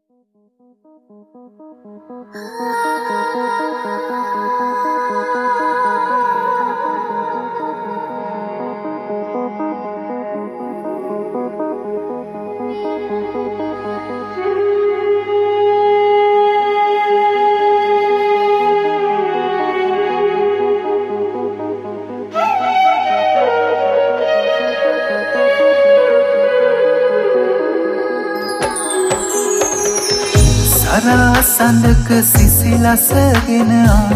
සඳක සිසිලසගෙන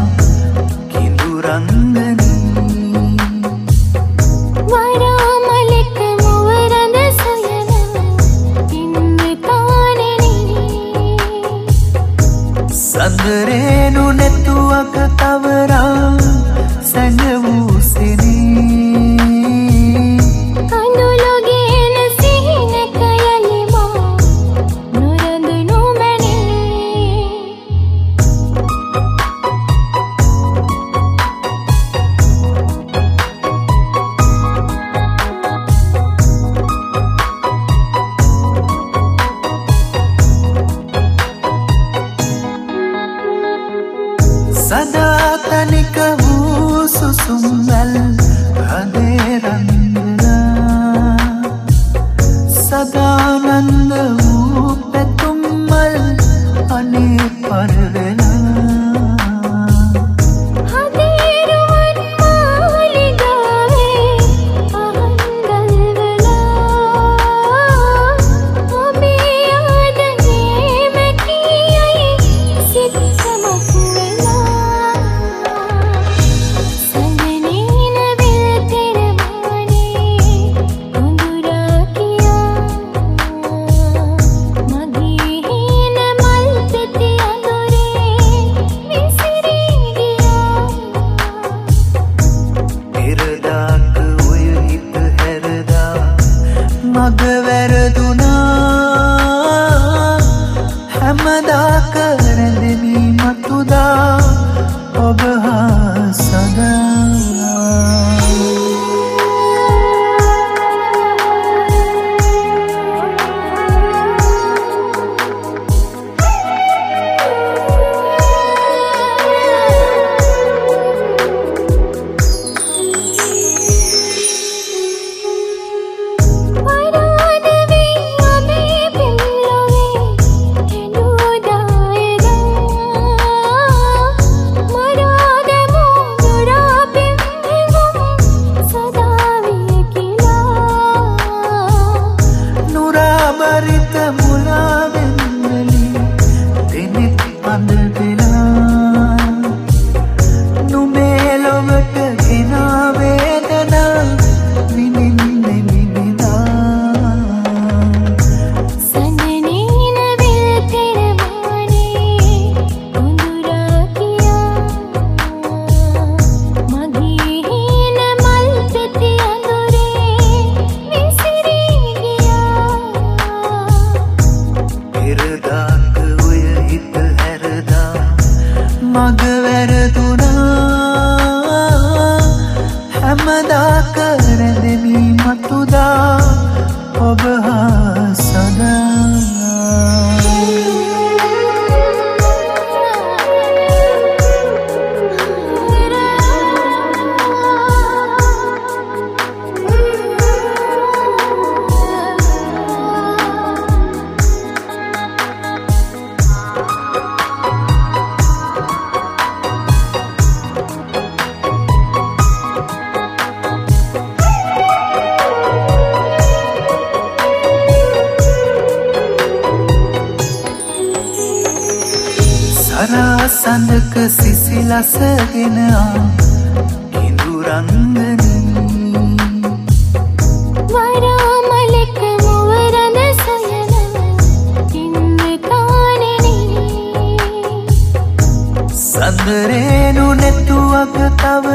කිඳුරංගනී වරාමලක මුවරඳ සොයන පින්විතානෙනී සඳරේනු නැතුවක තවරා සැඟවූ සෙනී කඳුළුගෙන සිහිනක යලිමා නොරඳුනු සදා තනික වූ සුසුම්වැල් හදේ රඳලා සදානන්ද වූ පැතුම්මල් අනේ පරවෙලා මග වැරදුනා හැමදා කරදෙමි මතුදා ඔබ හා සදා බරිත මුලාවෙන්නලි දෙනෙත් අඳදෙලා නුඹේ ලොවට ගෙනා වේදනා විඳින්නේ විඳිනා සඳනීන විල් තෙරවානේ උඳුරා කියා මගේ හීන මල් පෙති අඳුරේ විසිරී ගියා පෙරදාක ඔය හිත හැරදා මග වැරදුනා හැමදා කරදෙමි මතුදා ඔබ හා සදා සරා සඳක සිසිලසගෙන කිඳුරංගනී වරාමලක මුවරඳ සොයන පින්විතානෙනී සඳරේනු නැතුවක තව